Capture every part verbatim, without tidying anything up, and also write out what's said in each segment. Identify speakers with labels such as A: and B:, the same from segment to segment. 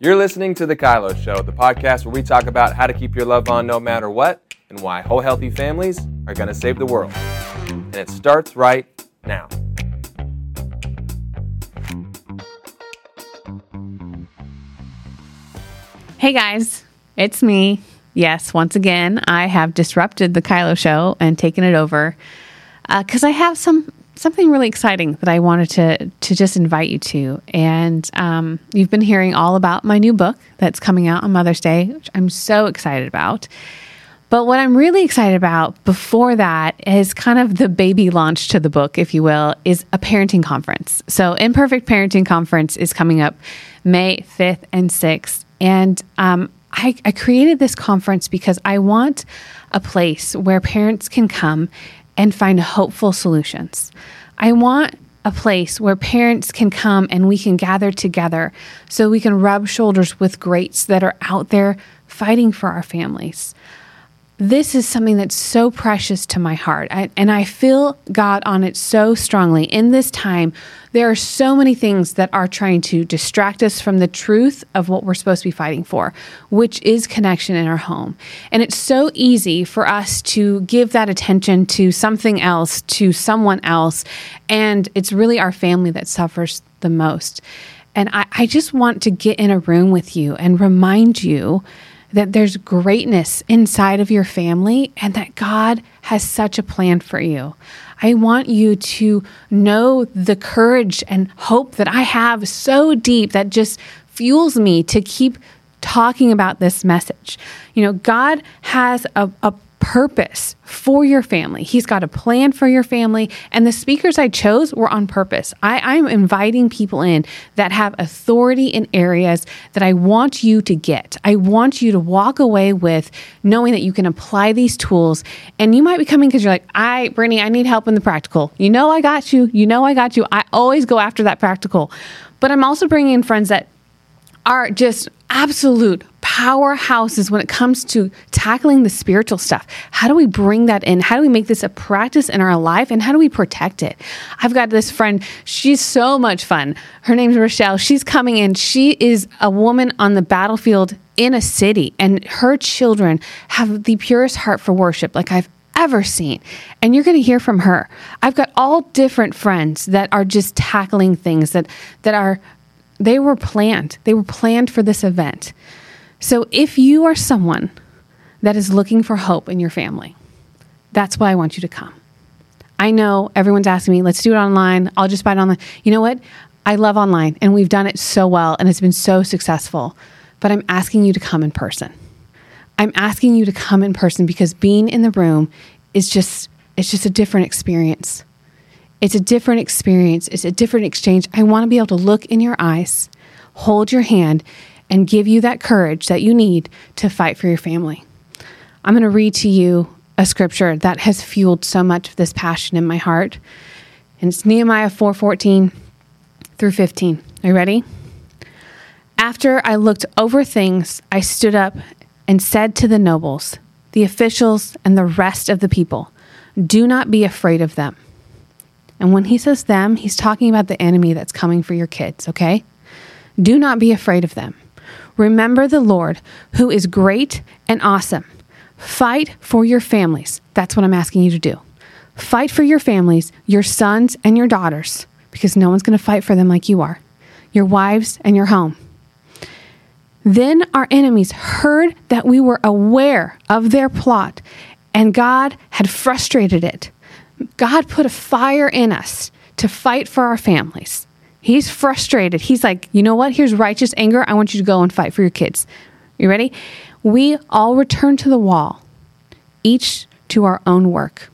A: You're listening to The Kylo Show, the podcast where we talk about how to keep your love on no matter what and why whole healthy families are going to save the world. And it starts right now.
B: Hey guys, it's me. Yes, once again, I have disrupted The Kylo Show and taken it over because uh, I have some something really exciting that I wanted to to just invite you to. And um, you've been hearing all about my new book that's coming out on Mother's Day, which I'm so excited about. But what I'm really excited about before that is kind of the baby launch to the book, if you will, is a parenting conference. So Imperfect Parenting Conference is coming up May fifth and sixth. And um, I, I created this conference because I want a place where parents can come and find hopeful solutions. I want a place where parents can come and we can gather together so we can rub shoulders with greats that are out there fighting for our families. This is something that's so precious to my heart, I, and I feel God on it so strongly. In this time, there are so many things that are trying to distract us from the truth of what we're supposed to be fighting for, which is connection in our home. And it's so easy for us to give that attention to something else, to someone else, and it's really our family that suffers the most. And I, I just want to get in a room with you and remind you that there's greatness inside of your family and that God has such a plan for you. I want you to know the courage and hope that I have so deep that just fuels me to keep talking about this message. You know, God has a, a purpose for your family. He's got a plan for your family. And the speakers I chose were on purpose. I, I'm inviting people in that have authority in areas that I want you to get. I want you to walk away with knowing that you can apply these tools. And you might be coming because you're like, I, Brittany, I need help in the practical. You know, I got you. You know, I got you. I always go after that practical. But I'm also bringing in friends that are just absolute powerhouses when it comes to tackling the spiritual stuff. How do we bring that in? How do we make this a practice in our life? And how do we protect it? I've got this friend. She's so much fun. Her name's Rochelle. She's coming in. She is a woman on the battlefield in a city, and her children have the purest heart for worship like I've ever seen. And you're going to hear from her. I've got all different friends that are just tackling things that, that are They were planned. They were planned for this event. So if you are someone that is looking for hope in your family, that's why I want you to come. I know everyone's asking me, let's do it online. I'll just buy it online. You know what? I love online, and we've done it so well, and it's been so successful. But I'm asking you to come in person. I'm asking you to come in person because being in the room is just, it's just a different experience. It's a different experience. It's a different exchange. I want to be able to look in your eyes, hold your hand, and give you that courage that you need to fight for your family. I'm going to read to you a scripture that has fueled so much of this passion in my heart. And it's Nehemiah four fourteen through fifteen. Are you ready? After I looked over things, I stood up and said to the nobles, the officials, and the rest of the people, do not be afraid of them. And when he says them, he's talking about the enemy that's coming for your kids, okay? Do not be afraid of them. Remember the Lord, who is great and awesome. Fight for your families. That's what I'm asking you to do. Fight for your families, your sons and your daughters, because no one's going to fight for them like you are. Your wives and your home. Then our enemies heard that we were aware of their plot, and God had frustrated it. God put a fire in us to fight for our families. He's frustrated. He's like, you know what? Here's righteous anger. I want you to go and fight for your kids. You ready? We all return to the wall, each to our own work.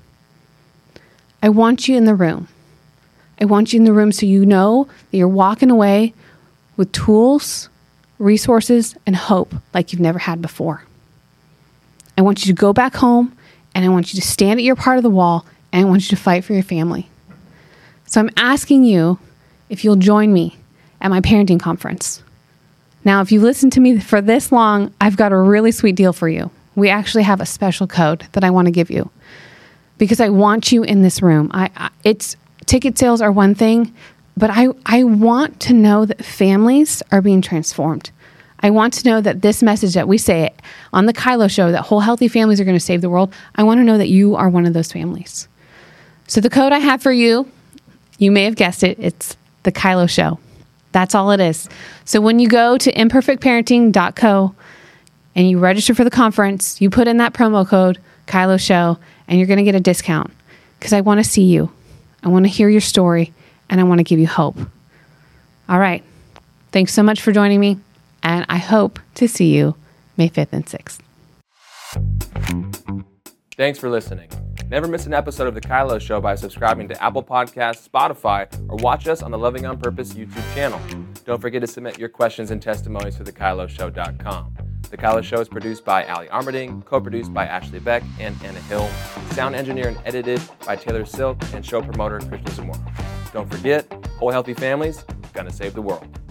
B: I want you in the room. I want you in the room so you know that you're walking away with tools, resources, and hope like you've never had before. I want you to go back home, and I want you to stand at your part of the wall, and I want you to fight for your family. So I'm asking you if you'll join me at my parenting conference. Now, if you listen to me for this long, I've got a really sweet deal for you. We actually have a special code that I want to give you because I want you in this room. I, I it's ticket sales are one thing. but I, I want to know that families are being transformed. I want to know that this message that we say on the Kylo Show, that whole healthy families are going to save the world, I want to know that you are one of those families. So the code I have for you, you may have guessed it, it's the Kylo Show. That's all it is. So when you go to imperfect parenting dot co and you register for the conference, you put in that promo code, Kylo Show, and you're going to get a discount because I want to see you. I want to hear your story, and I want to give you hope. All right. Thanks so much for joining me, and I hope to see you May fifth and sixth.
A: Thanks for listening. Never miss an episode of The Kylo Show by subscribing to Apple Podcasts, Spotify, or watch us on the Loving on Purpose YouTube channel. Don't forget to submit your questions and testimonies to the kylo show dot com. The Kylo Show is produced by Ali Armerding, co-produced by Ashley Beck and Anna Hill, sound engineered and edited by Taylor Silk, and show promoter Krishna Zamora. Don't forget, whole healthy families, gonna save the world.